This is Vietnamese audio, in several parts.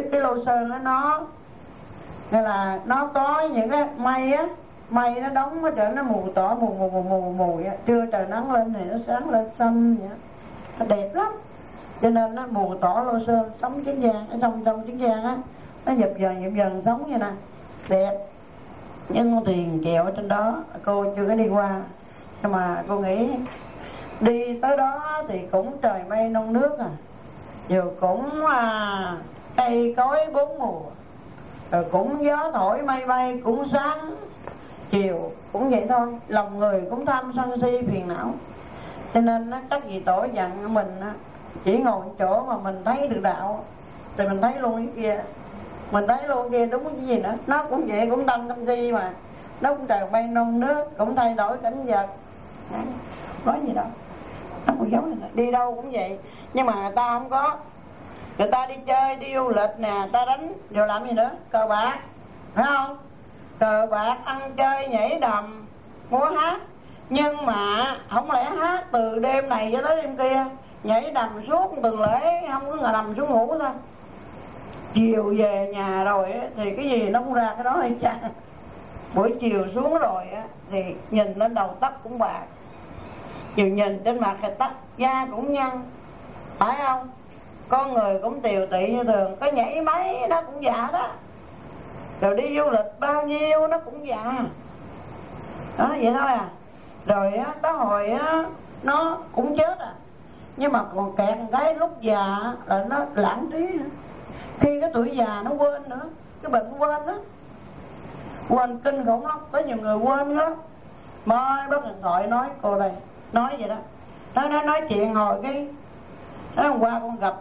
cái lô sơn đó nó nên là nó có những cái mây á, mây nó đóng ở trên nó mù tỏ mù vậy. Trưa trời nắng lên thì nó sáng lên xanh vậy, nó đẹp lắm. Cho nên nó mù tỏ lô sơn sống Kiến Giang, ở trong Kiến Giang á, nó dập dần sống như nè, đẹp. Nhưng con thuyền chèo ở trên đó cô chưa có đi qua, nhưng mà cô nghĩ đi tới đó thì cũng trời mây non nước à, rồi cũng cây cối bốn mùa, rồi cũng gió thổi mây bay, cũng sáng chiều cũng vậy thôi. Lòng người cũng tham sân si phiền não, cho nên các vị tổ dặn mình chỉ ngồi chỗ mà mình thấy được đạo, rồi mình thấy luôn cái kia, mình thấy luôn kia đúng cái gì nữa. Nó cũng vậy, cũng tâm si mà, nó cũng trời mây non nước, cũng thay đổi cảnh vật, có gì đâu. Nó cũng giống này, đi đâu cũng vậy. Nhưng mà người ta không có, người ta đi chơi, đi du lịch nè, người ta đánh rồi làm gì nữa, cờ bạc, phải không? Cờ bạc, ăn chơi, nhảy đầm, múa hát. Nhưng mà không lẽ hát từ đêm này cho tới đêm kia, nhảy đầm suốt tuần lễ, không có ngày nằm xuống ngủ thôi. Chiều về nhà rồi thì cái gì nó cũng ra cái đó hay chăng. Buổi chiều xuống rồi thì nhìn lên đầu tóc cũng bạc, chiều nhìn trên mặt thì tóc da cũng nhăn, phải không? Con người cũng tiều tị như thường, có nhảy mấy nó cũng già đó, rồi đi du lịch bao nhiêu nó cũng già đó, vậy thôi à. Rồi tới hồi nó cũng chết à, nhưng mà còn kẹt một cái lúc già là nó lãng trí nữa. Khi cái tuổi già nó quên nữa, cái bệnh quên đó, quên kinh khủng lắm. Có nhiều người quên lắm, mới bắt điện thoại nói cô đây, nói vậy đó, nói chuyện hồi cái hôm qua con gặp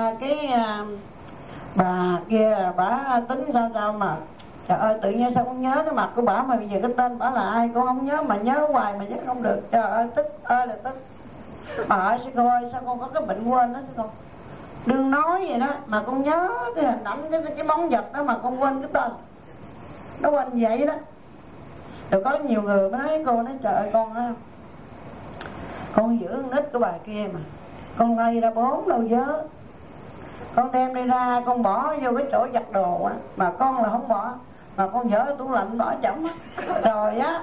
bà kia, bà tính sao mà trời ơi tự nhiên sao con nhớ cái mặt của bà mà bây giờ cái tên bà là ai con không nhớ, mà nhớ hoài mà nhớ không được. Trời ơi tức ơi là tức. Bà ơi sao cô ơi, sao con có cái bệnh quên đó sao con đừng nói vậy đó, mà con nhớ cái hình ảnh cái món vật đó mà con quên cái tên, nó quên vậy đó. Rồi có nhiều người mới nói cô, nói trời ơi con giữ con nít của bà kia mà con lay ra 4 đâu vớ, con đem đi ra con bỏ vô cái chỗ giặt đồ á, mà con là không bỏ, mà con dỡ tủ lạnh bỏ chổng á, rồi á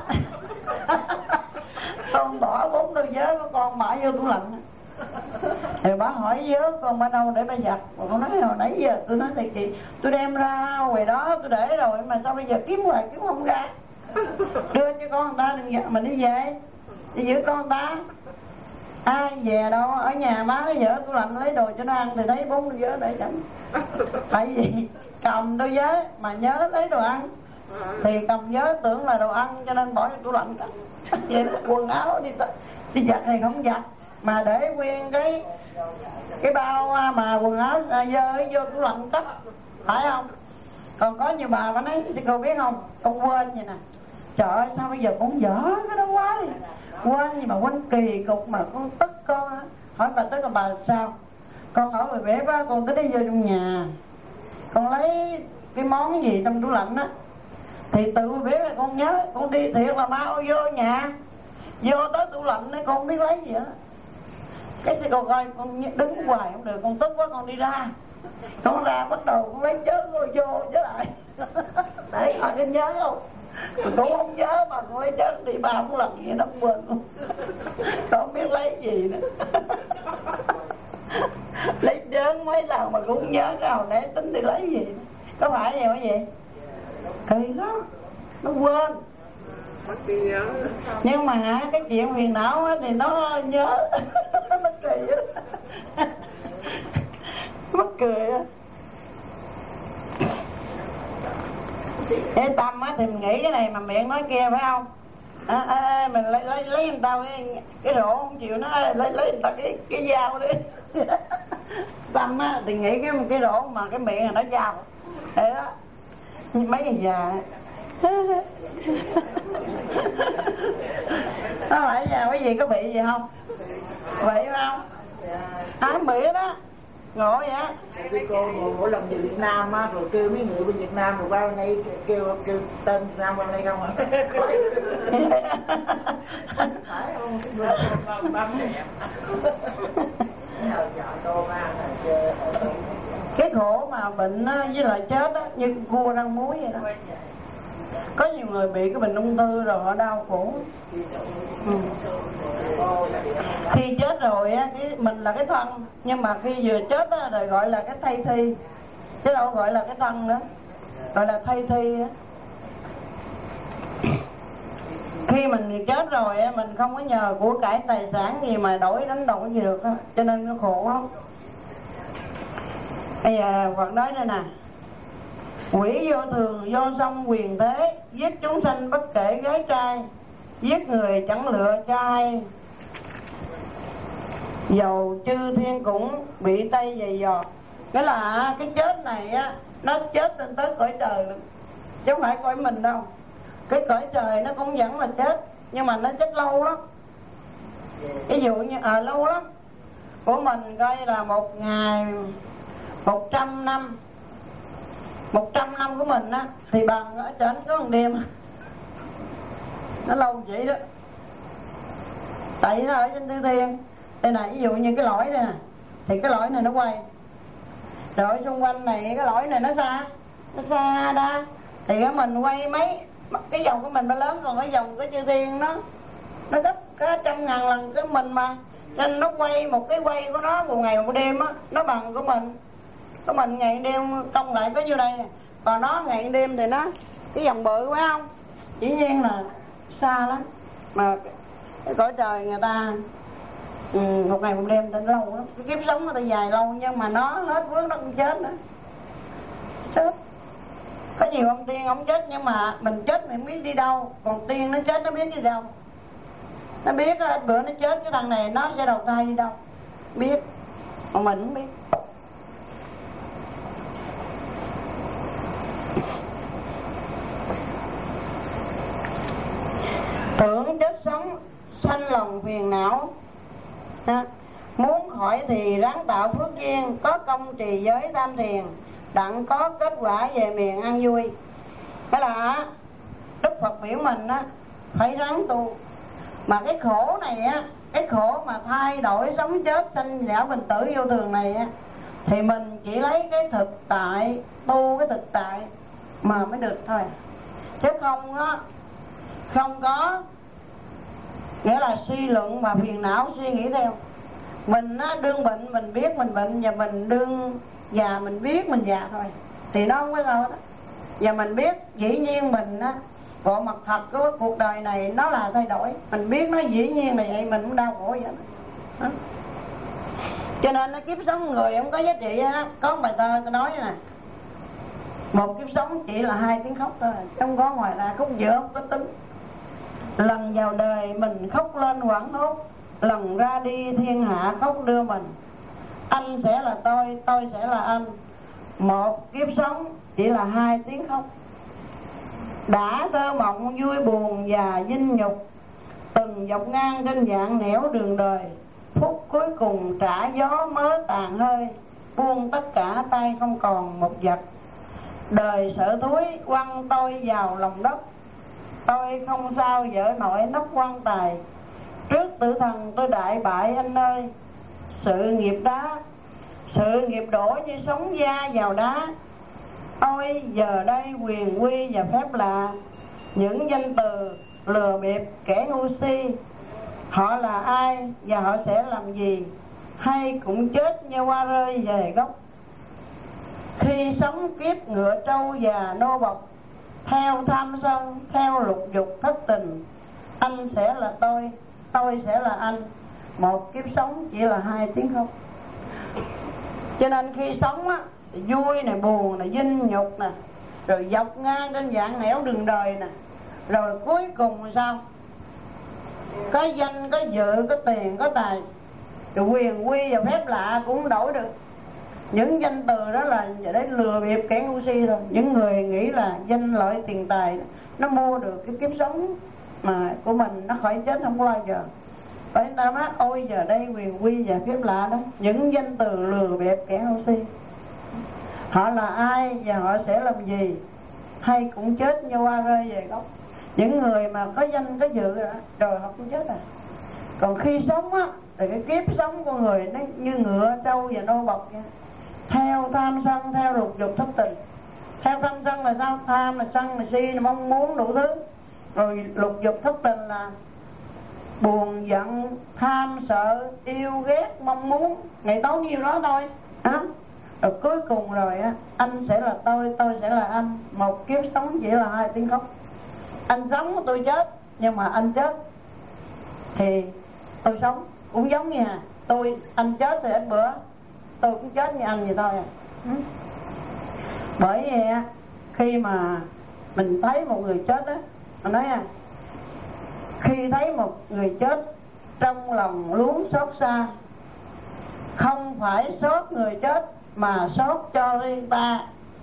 con bỏ 4 đôi vớ của con bỏ vô tủ lạnh á. Rồi bà hỏi vớ con ở đâu để bà giặt, mà con nói hồi nãy giờ tôi nói thì chị tôi đem ra ngoài đó tôi để rồi, mà sao bây giờ kiếm hoài kiếm không ra, đưa cho con người ta đừng giặt, mình đi về đi giữ con người ta. Ai về đâu, ở nhà má nó dỡ tủ lạnh lấy đồ cho nó ăn thì thấy 4 đôi vớ để chấm. Tại vì cầm đôi vớ mà nhớ lấy đồ ăn, thì cầm vớ tưởng là đồ ăn cho nên bỏ vô tủ lạnh cả. Vậy đó, quần áo đi giặt thì không giặt, mà để nguyên cái bao mà quần áo dơ vô tủ lạnh cất, phải không? Còn có nhiều bà nói thì cô biết không, con quên vậy nè, trời ơi sao bây giờ con dở cái đó quá đi, quên gì mà quên kỳ cục mà con tức con á. Hỏi bà tức là bà sao? Con ở ngoài bếp á, con tới đi vô trong nhà, con lấy cái món gì trong tủ lạnh á, thì từ bếp này con nhớ, con đi thiệt là bao vô nhà, vô tới tủ lạnh đấy con không biết lấy gì hết. Cái xe con coi con đứng hoài không được, con tức quá con đi ra, con ra bắt đầu con lấy chớ rồi vô chứ lại để coi cái nhớ không. Con không nhớ mà con lấy chớ đi 3-4 lần vậy nó không quên luôn. Con không biết lấy gì nữa. Lấy chớ mấy lần mà cũng không nhớ cái hồi nãy tính đi lấy gì. Có phải vậy không vậy? Kỳ đó, nó quên. Nhưng mà cái chuyện huyền não thì nó nhớ. Nó kỳ á. Mắc cười á. Cái tâm á thì mình nghĩ cái này mà miệng nói kia phải không? Mình lấy người ta cái rổ không chịu, nó lấy người ta cái dao đi. Tâm á thì nghĩ cái rổ mà cái miệng là nó dao. Thế đó. Mấy người già nó phải nhà quý vị có bị gì không? Bị phải không? Ai bị đó. Ngộ vậy á. Cái cô mỗi lần về Việt Nam á, rồi kêu mấy người bên Việt Nam rồi qua đây kêu tên Việt Nam qua đây không ạ? Phải không? Cái khổ mà bệnh với lại chết á, như cua rang muối vậy đó. Có nhiều người bị cái bệnh ung thư rồi họ đau khổ. Khi chết rồi á, mình là cái thân, nhưng mà khi vừa chết á, rồi gọi là cái thây thi, chứ đâu gọi là cái thân nữa, gọi là thây thi á. Khi mình chết rồi á, mình không có nhờ của cải tài sản gì mà đánh đổi gì được á, cho nên nó khổ lắm. Bây giờ Phật nói đây nè: quỷ vô thường vô song quyền thế, giết chúng sanh bất kể gái trai, giết người chẳng lựa cho ai, dầu chư thiên cũng bị tay giày dò. Nghĩa là cái chết này á, nó chết lên tới cõi trời luôn, chứ không phải cõi mình đâu. Cái cõi trời nó cũng vẫn là chết, nhưng mà nó chết lâu lắm. Ví dụ như lâu lắm của mình coi là một ngày 100 năm, 100 năm của mình á thì bằng ở trên có một đêm. Nó lâu vậy đó, tại vì nó ở trên tư thiên. Đây này, ví dụ như cái lõi đây nè, thì cái lõi này nó quay, rồi xung quanh này cái lõi này nó xa đó, thì cái mình quay mấy cái vòng của mình nó lớn, còn cái vòng của chư thiên nó gấp cả 100.000 lần cái mình mà, nên nó quay một cái quay của nó một ngày một đêm á, nó bằng của mình. Của mình ngày đêm công lại có nhiêu đây nè, còn nó ngày đêm thì nó cái vòng bự phải không? Dĩ nhiên là xa lắm. Mà cái cõi trời người ta một ngày một đêm thì lâu lắm. Cái kiếp sống người ta dài lâu, nhưng mà nó hết phước nó cũng chết nữa. Chết. Có nhiều ông tiên ông chết, nhưng mà mình chết mình biết đi đâu, còn tiên nó chết nó biết đi đâu. Nó biết bữa nó chết cái thằng này nó sẽ đầu thai đi đâu, biết, còn mình không biết. Tưởng chết sống sanh lòng phiền não. Muốn khỏi thì ráng tạo phước duyên, có công trì giới tham thiền, đặng có kết quả về miền an vui. Đó là Đức Phật biểu mình á, phải ráng tu. Mà cái khổ này á, cái khổ mà thay đổi sống chết sanh lão bình tử vô thường này á, thì mình chỉ lấy cái thực tại, tu cái thực tại mà mới được thôi. Chứ không á, không có nghĩa là suy luận mà phiền não suy nghĩ theo. Mình á, đương bệnh mình biết mình bệnh, và mình đương già mình biết mình già thôi, thì nó không có đâu đó. Và mình biết dĩ nhiên mình á, bộ mặt thật của cuộc đời này nó là thay đổi, mình biết nó dĩ nhiên là vậy, mình cũng đau khổ vậy đó. Cho nên nó kiếp sống người không có giá trị á. Có một bài thơ tôi nói nè: một kiếp sống chỉ là 2 tiếng khóc thôi, không có ngoài ra, khúc giữa không có tính. Lần vào đời mình khóc lên hoảng hốt, lần ra đi thiên hạ khóc đưa mình. Anh sẽ là tôi sẽ là anh. Một kiếp sống chỉ là 2 tiếng khóc. Đã thơ mộng vui buồn và vinh nhục, từng dọc ngang trên dạng nẻo đường đời. Phút cuối cùng trả gió mớ tàn hơi, buông tất cả tay không còn một vật. Đời sợ thúi quăng tôi vào lòng đất, tôi không sao dỡ nổi nắp quan tài. Trước tử thần tôi đại bại anh ơi, sự nghiệp đổ như sóng da vào đá. Ôi giờ đây quyền quy và phép lạ, những danh từ lừa bịp kẻ ngu si. Họ là ai và họ sẽ làm gì, hay cũng chết như hoa rơi về gốc. Khi sống kiếp ngựa trâu và nô bộc, theo tham sân, theo lục dục thất tình. Anh sẽ là tôi sẽ là anh. Một kiếp sống chỉ là 2 tiếng khóc. Cho nên khi sống á, vui nè, buồn nè, vinh nhục nè, rồi dọc ngang trên dạng nẻo đường đời nè, rồi cuối cùng là sao? Có danh, có dự, có tiền, có tài, rồi quyền quy và phép lạ cũng không đổi được. Những danh từ đó là để lừa bịp kẻ ngu si thôi. Những người nghĩ là danh lợi tiền tài nó mua được cái kiếp sống mà của mình, nó khỏi chết không có bao giờ. Phải ta nói ôi giờ đây quyền quy và phép lạ đó, những danh từ lừa bịp kẻ ngu si. Họ là ai và họ sẽ làm gì, hay cũng chết như hoa rơi về gốc. Những người mà có danh có dự rồi họ cũng chết à. Còn khi sống á, thì cái kiếp sống của người nó như ngựa trâu và nô bộc vậy. theo tham sân, theo lục dục thất tình. Theo tham sân là sao? Tham là sân là si là mong muốn đủ thứ. Rồi lục dục thất tình là buồn giận, tham sợ, yêu ghét, mong muốn, ngày tối nhiêu đó thôi. Rồi cuối cùng rồi á, anh sẽ là tôi sẽ là anh. Một kiếp sống chỉ là 2 tiếng khóc. Anh sống tôi chết, nhưng mà anh chết thì tôi sống. Cũng giống như anh chết thì ít bữa tôi cũng chết như anh vậy thôi à. Bởi vậy khi mà mình thấy một người chết á, mình nói khi thấy một người chết trong lòng luống xót xa. Không phải xót người chết mà xót cho riêng ta.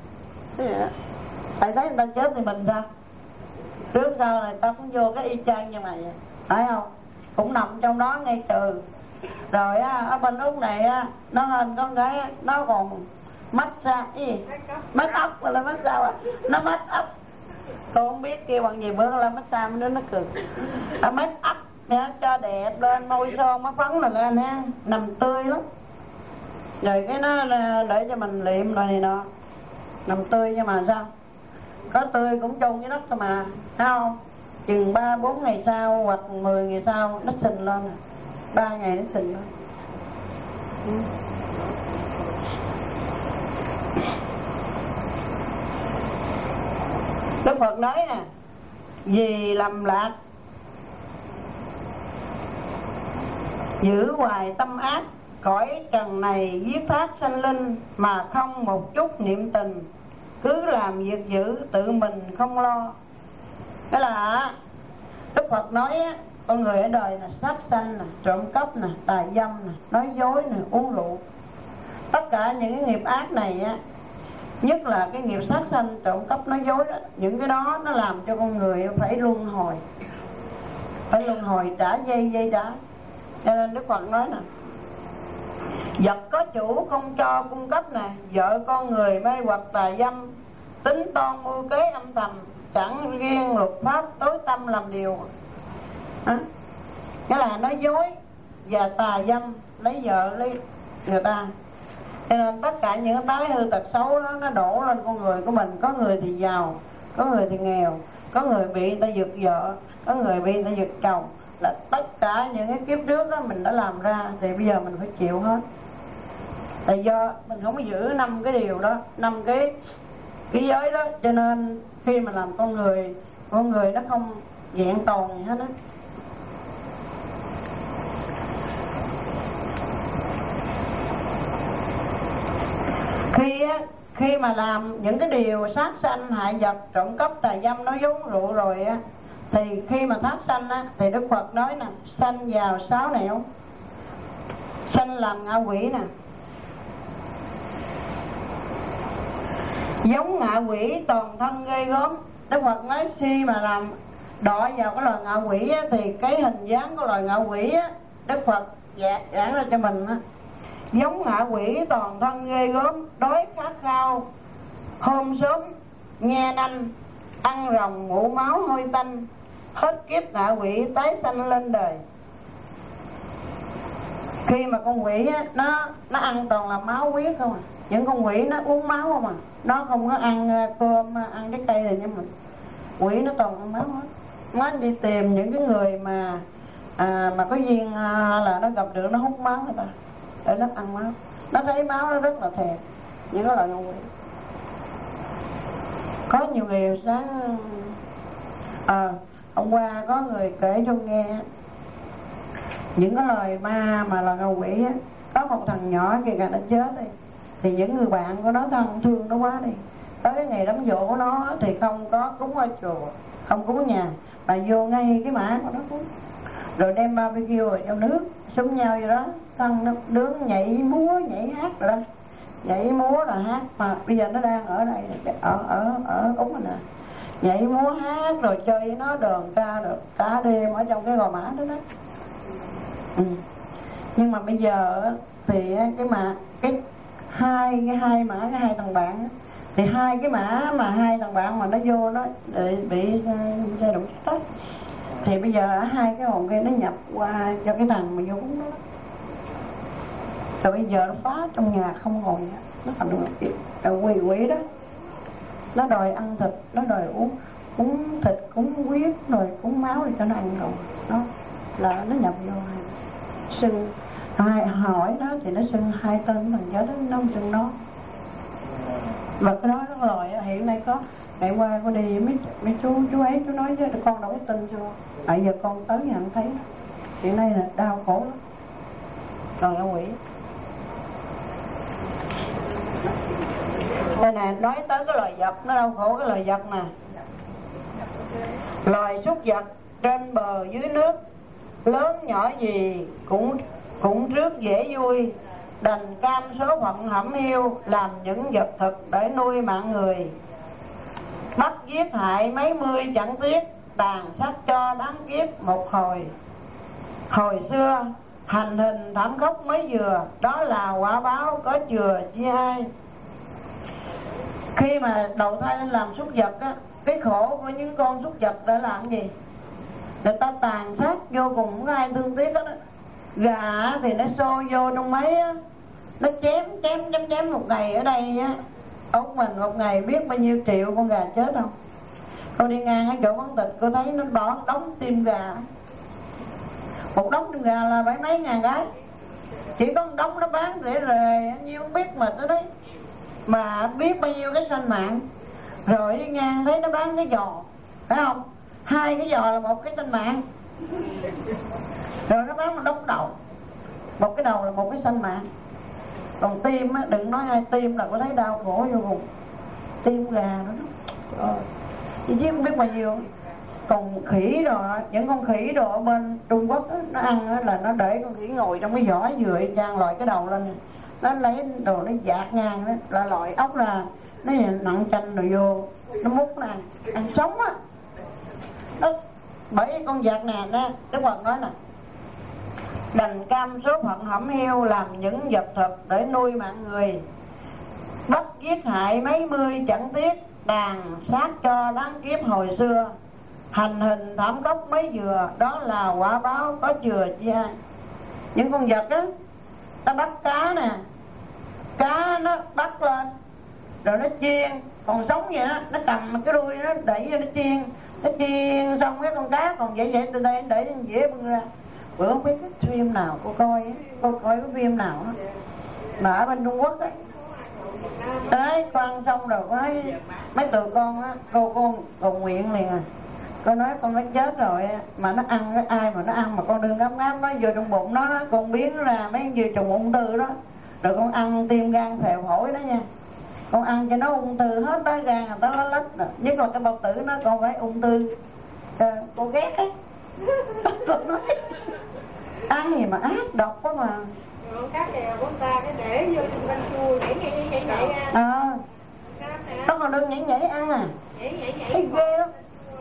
Tại thấy người ta chết thì mình sao? Trước sau này ta cũng vô cái y chang như mày, phải không? Cũng nằm trong đó ngay trừ. Rồi ở bên Úc này nó hơn con gái nó còn massage make up là massage nó make up. Tôi không biết kêu bằng gì, bữa là massage mấy đứa nó cười. Make up cho đẹp lên, môi son má phấn là lên ha, nằm tươi lắm. Rồi cái nó để cho mình liệm rồi này nọ, nằm tươi. Nhưng mà sao? Có tươi cũng chung với đất thôi mà, thấy không? Chừng 3-4 ngày sau hoặc 10 ngày sau nó sình lên. 3 ngày nó sình lên. Đức Phật nói nè, vì lầm lạc giữ hoài tâm ác, cõi trần này giết thác sanh linh mà không một chút niệm tình, cứ làm việc dữ tự mình không lo. Cái là Đức Phật nói con người ở đời là sát sanh nè, trộm cắp nè, tà dâm nè, nói dối nè, uống rượu. Tất cả những cái nghiệp ác này nhất là cái nghiệp sát sanh, trộm cắp, nói dối đó, những cái đó nó làm cho con người phải luân hồi, phải luân hồi trả dây trả. Cho nên Đức Phật nói nè, vật có chủ không cho cung cấp nè, vợ con người mê hoặc tà dâm, tính toan mưu kế âm thầm, chẳng riêng luật pháp tối tâm làm điều. Nghĩa là nói dối và tà dâm, lấy vợ lấy người ta. Cho nên tất cả những cái tái hư tật xấu đó nó đổ lên con người của mình. Có người thì giàu, có người thì nghèo, có người bị người ta giật vợ, có người bị người ta giật chồng. Là tất cả những cái kiếp trước đó mình đã làm ra, thì bây giờ mình phải chịu hết. Tại do mình không có giữ 5 cái điều đó, 5 cái giới đó. Cho nên khi mà làm con người nó không vẹn toàn gì hết á. Khi mà làm những cái điều sát sanh, hại vật, trộm cắp, tà dâm, nói dối, rượu rồi thì khi mà thác sanh thì Đức Phật nói nè, sanh vào 6 nẻo. Sanh làm ngạ quỷ nè, giống ngạ quỷ toàn thân ghê gớm. Đức Phật nói khi mà làm đọa vào cái loài ngạ quỷ thì cái hình dáng của loài ngạ quỷ Đức Phật giảng ra cho mình giống ngạ quỷ toàn thân ghê gớm, đói khát khao, hôm sớm nghe nanh, ăn rồng ngủ máu hôi tanh, hết kiếp ngạ quỷ tái sanh lên đời. Khi mà con quỷ nó ăn toàn là máu huyết không à. Những con quỷ nó uống máu không à, nó không có ăn cơm, ăn cái cây này. Nhưng mà quỷ nó toàn ăn máu hết. Nó đi tìm những cái người mà có duyên là nó gặp được, nó hút máu người ta để nó ăn máu. Nó thấy máu nó rất là thèm. Những cái loại con quỷ. Có nhiều người sáng hôm qua có người kể cho nghe những cái loài ma mà là ngạ quỷ có một thằng nhỏ kìa nó chết đi, thì những người bạn của nó thân thương nó quá đi, tới cái ngày đám giỗ của nó thì không có cúng ở chùa, không cúng ở nhà, mà vô ngay cái mã của nó cúng, rồi đem barbecue ở trong nước xúm nhau vậy đó, thân nó đứng nhảy múa nhảy hát rồi đó, nhảy múa là hát. Mà bây giờ nó đang ở đây, ở Úc này nè, nhảy múa hát rồi chơi với nó đờn ca được cả đêm ở trong cái gò mã đó đó. Nhưng mà bây giờ thì cái hai thằng bạn thì hai thằng bạn mà nó vô nó bị xe đụng chết, thì bây giờ hai cái hồn kia nó nhập qua cho cái thằng mà vô cúng đó, rồi bây giờ nó phá trong nhà không còn nữa. nó thành quỷ đó. Nó đòi ăn thịt, nó đòi uống thịt, cúng huyết, rồi cúng máu thì cho nó ăn rồi. Đó là nó nhập vô sưng. Hỏi nó thì nó sưng hai tên thằng chết đó, nó không sưng nó. Và cái đó nó lòi hiện nay có ngày qua có đi mấy chú ấy chú nói chứ con đâu có tin chưa. Tại giờ con tới nhà anh thấy hiện nay là đau khổ lắm. Còn là quỷ. Đây nè, nói tới cái loài vật nó đau khổ. Cái loài vật nè, loài súc vật trên bờ dưới nước, lớn nhỏ gì cũng rước dễ vui, đành cam số phận hẩm hiu, làm những vật thực để nuôi mạng người. Bắt giết hại mấy mươi chẳng tiếc, tàn sát cho đáng kiếp một hồi. Hồi xưa hành hình thảm khốc mấy vừa, đó là quả báo có chừa chi ai. Khi mà đầu thai lên làm súc vật á, cái khổ của những con súc vật đã làm gì? Người ta tàn sát vô cùng, không có ai thương tiếc hết á. Gà thì nó xô vô trong máy á, nó chém một ngày ở đây á, ốc mình một ngày biết bao nhiêu triệu con gà chết không? Cô đi ngang ở chỗ bán thịt, cô thấy nó bỏ đống tim gà. Một đống tim gà là phải mấy ngàn cái. Chỉ có một đống nó bán rẻ rề, nhiêu không biết mà tới đấy. Mà biết bao nhiêu cái sanh mạng. Rồi đi ngang thấy nó bán cái giò, phải không? 2 cái giò là một cái sanh mạng. Rồi nó bán một đống đầu, một cái đầu là một cái sanh mạng. Còn tim á, đừng nói ai tim là có thấy đau khổ vô cùng. Tim gà đó chứ không biết bao nhiêu. Còn khỉ rồi, những con khỉ đồ ở bên Trung Quốc á, nó ăn á, là nó để con khỉ ngồi trong cái vỏ dừa trang loại cái đầu lên, nó lấy đồ nó dạt ngang đó, là loại ốc ra, nó nặng chanh rồi vô, nó múc nè, ăn sống á. Đó, bởi con vật nè, Đức Phật nói nè, đành cam số phận hẩm hiu, làm những vật thực để nuôi mạng người. Bắt giết hại mấy mươi chẳng tiếc, đàn sát cho đáng kiếp hồi xưa. Hành hình thảm khốc mấy vừa, đó là quả báo có chừa chi ai. Những con vật á, ta bắt cá nè, cá nó bắt lên rồi nó chiên, còn sống vậy đó, nó cầm cái đuôi nó đẩy ra nó chiên xong cái con cá còn vậy từ đây để dễ bưng ra. Bữa không biết cái phim nào cô coi cái phim nào đó, mà ở bên Trung Quốc ấy, đấy con xong rồi có thấy mấy tụi con á, cô cầu nguyện liền à. Cô nói con nó chết rồi mà nó ăn cái ai mà nó ăn mà con đừng ngáp nó vô trong bụng nó, con biến nó ra mấy gì trùng ung thư đó, rồi con ăn tim gan phèo phổi đó nha, con ăn cho nó ung thư hết tới gan người ta lá lách rồi. Nhất là cái bao tử nó con phải ung thư. Cô ghét ấy. Cô nói ăn gì mà ác độc quá mà. Cá đèo của ta cái để vô trong canh chua nhảy ra. Nó còn đừng nhảy ăn à. Nhảy thấy ghê lắm.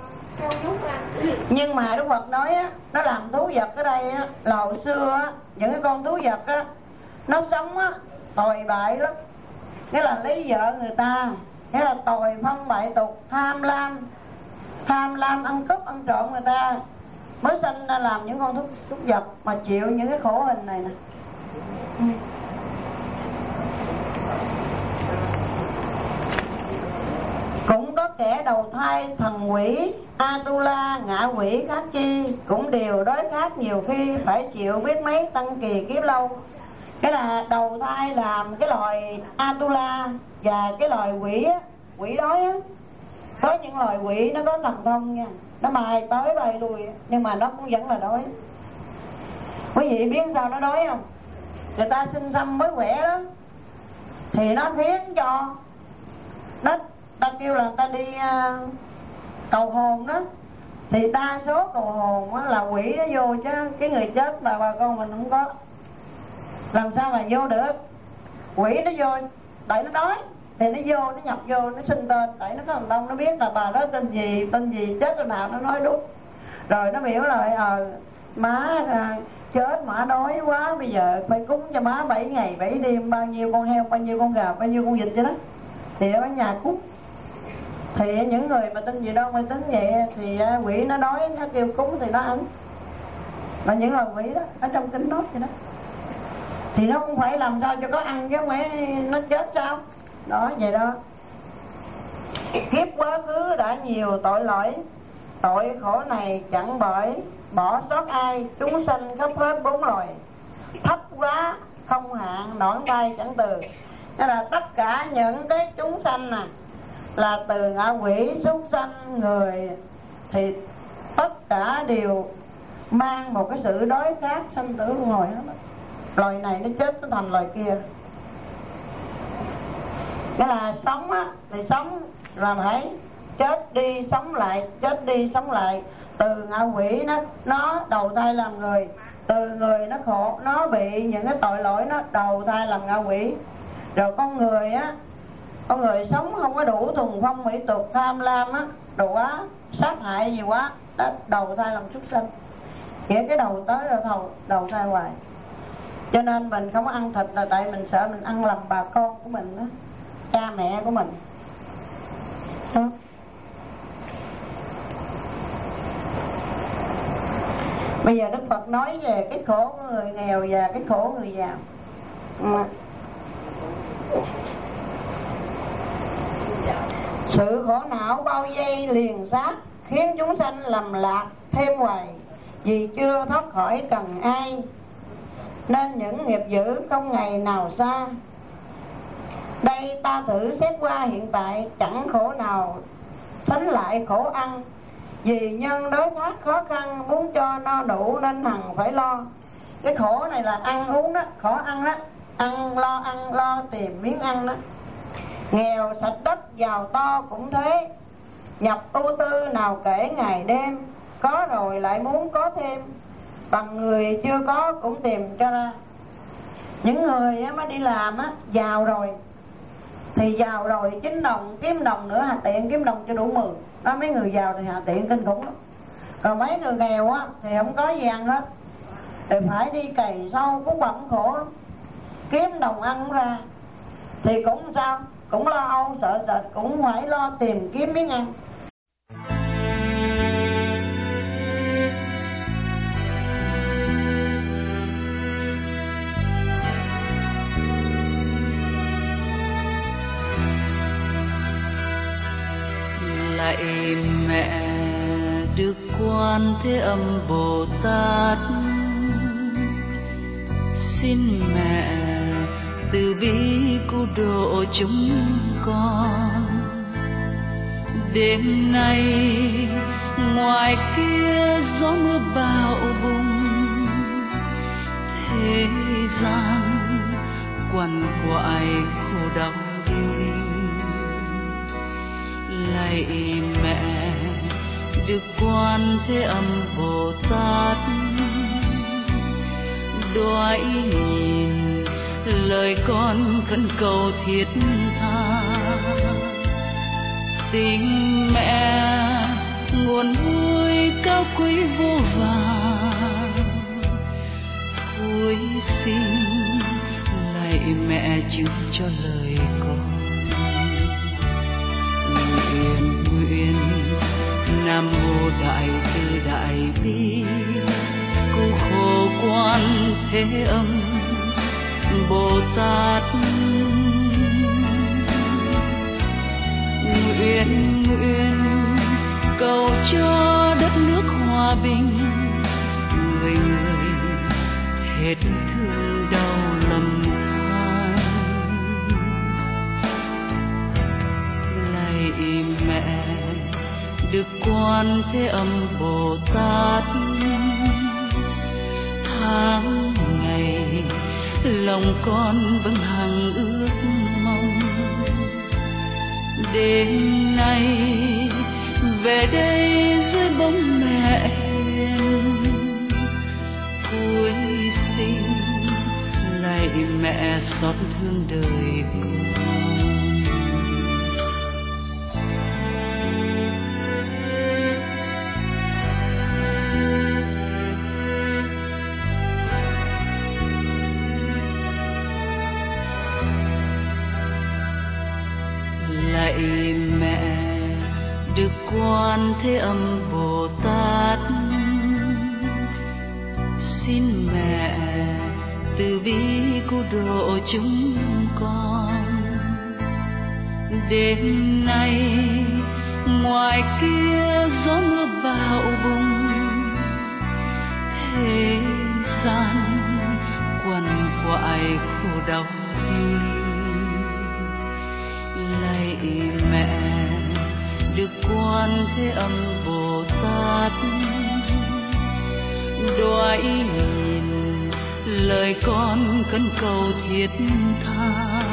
Nhưng mà Đức Phật nói á, nó làm thú vật ở đây á, là hồi xưa á, những cái con thú vật á, nó sống á, tồi bại lắm. Nghĩa là lấy vợ người ta, nghĩa là tồi phong bại tục, tham lam ăn cướp ăn trộm người ta, mới sinh ra làm những con súc vật mà chịu những cái khổ hình này nè. Cũng có kẻ đầu thai thần quỷ, Atula, ngạ quỷ khác chi, cũng đều đối khác nhiều khi phải chịu biết mấy tăng kỳ kiếp lâu. Cái là đầu thai làm cái loài Atula và cái loài quỷ á, quỷ đói á. Có những loài quỷ nó có thần thông nha, nó bay tới bay lui, nhưng mà nó cũng vẫn là đói. Quý vị biết sao nó đói không? Người ta sinh xăm mới khỏe đó, thì nó khiến cho nó, ta kêu là người ta đi cầu hồn đó, thì đa số cầu hồn á, là quỷ nó vô, chứ cái người chết mà bà con mình không có. Làm sao mà vô được? Quỷ nó vô tại nó đói thì nó vô, nó nhập vô, nó xưng tên, tại nó có thằng Đông, nó biết là bà đó tên gì chết rồi nào, nó nói đúng. Rồi nó biểu là má chết, má đói quá, bây giờ phải cúng cho má 7 ngày 7 đêm, bao nhiêu con heo, bao nhiêu con gà, bao nhiêu con vịt vậy đó, thì ở nhà cúng. Thì những người mà tin gì đâu mà tính vậy, thì quỷ nó đói, nó kêu cúng thì nó ăn. Mà những loài quỷ đó ở trong kinh nói vậy đó. thì nó cũng phải làm sao cho có ăn chứ không phải nó chết sao. Đó vậy đó. Kiếp quá khứ đã nhiều tội lỗi, tội khổ này chẳng bởi bỏ sót ai, chúng sanh khắp hết bốn loài. Thấp quá không hạn, nõn tay chẳng từ. Đó là tất cả những cái chúng sanh nè, là từ ngạ quỷ, súc sanh, người, thì tất cả đều mang một cái sự đối khác sanh tử luân hồi hết. Loài này nó chết nó thành loài kia. Cái là sống á, thì sống rồi phải chết đi sống lại, chết đi sống lại. Từ ngạ quỷ nó đầu thai làm người, từ người nó khổ, nó bị những cái tội lỗi, nó đầu thai làm ngạ quỷ. Rồi con người á, con người sống không có đủ thuần phong mỹ tục, tham lam á, đủ quá, sát hại gì quá, đầu thai làm súc sanh. Nghĩa cái đầu tới rồi đầu thai hoài. Cho nên mình không có ăn thịt là tại mình sợ mình ăn lầm bà con của mình đó, cha mẹ của mình đó. Bây giờ Đức Phật nói về cái khổ của người nghèo và cái khổ người giàu. Sự khổ não bao vây liền sát, khiến chúng sanh lầm lạc thêm hoài, vì chưa thoát khỏi cần ai, nên những nghiệp dữ không ngày nào xa. Đây ta thử xét qua hiện tại, chẳng khổ nào sánh lại khổ ăn, vì nhân đối thác khó khăn, muốn cho no đủ nên hằng phải lo. Cái khổ này là ăn uống đó, khổ ăn đó, ăn lo tìm miếng ăn đó. Nghèo sạch đất, giàu to cũng thế, nhập ưu tư nào kể ngày đêm, có rồi lại muốn có thêm, bằng người chưa có cũng tìm cho ra. Những người mới đi làm á, giàu rồi thì giàu rồi, 9 đồng kiếm đồng nữa, hà tiện kiếm đồng cho đủ 10. Đó, mấy người giàu thì hà tiện kinh khủng lắm. Còn mấy người nghèo á thì không có gì ăn hết, thì phải đi cày sâu cũng bận khổ lắm. Kiếm đồng ăn ra thì cũng sao, cũng lo âu sợ sệt, cũng phải lo tìm kiếm miếng ăn. Lạy mẹ Đức Quan Thế Âm Bồ Tát, xin mẹ từ bi cứu độ chúng con. Đêm nay ngoài kia gió mưa bão bùng, thế gian quằn quại khổ đau điêu linh. Lạy mẹ Đức Quan Thế Âm Bồ Tát, đoái nhìn lời con khẩn cầu thiết tha. Tình mẹ nguồn vui cao quý vô vàng, cúi xin lạy mẹ chứng cho lời con. Nguyện Nam Mô Đại Từ Đại Bi, cứu khổ Quan Thế Âm Bồ Tát. Nguyện cầu cho đất nước hòa bình, người người hết thương đau lầm than. Lạy mẹ Đức Quan Thế Âm Bồ Tát, tháng ngày lòng con vẫn hằng ước mong. Đêm nay về đây dưới bóng mẹ hiền, cúi xin lạy mẹ xót thương đời con. Lạy mẹ Đức Quan Thế Âm Bồ Tát, xin mẹ từ bi cứu độ chúng con. Đêm nay ngoài kia gió mưa bão bùng, thế gian quằn quại khổ đau lưu ly. Lạy mẹ Đức Quan Thế Âm Bồ Tát, đoái nhìn lời con khấn cầu thiết tha.